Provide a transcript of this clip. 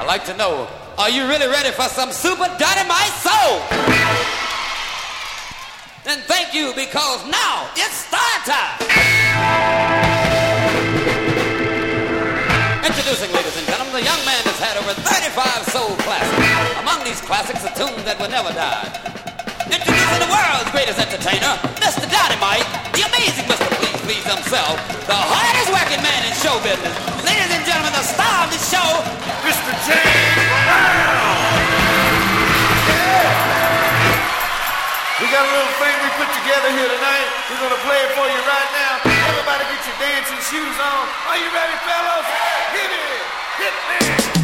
like to know, are you really ready for some super dynamite soul? Then thank you, because now it's start time. Introducing, ladies and gentlemen, the young man that's had over 35 soul classics. Among these classics are tunes that will never die. Introducing the world's greatest entertainer, Mr. Dynamite, the amazing Mr. Please Please himself, the hardest working man in show business. Ladies and gentlemen, the star of the show, Mr. James Brown. Yeah. We got a little thing we put together here tonight. We're gonna play it for you right now. Everybody get your dancing shoes on. Are you ready, fellas? Hit it! Hit me!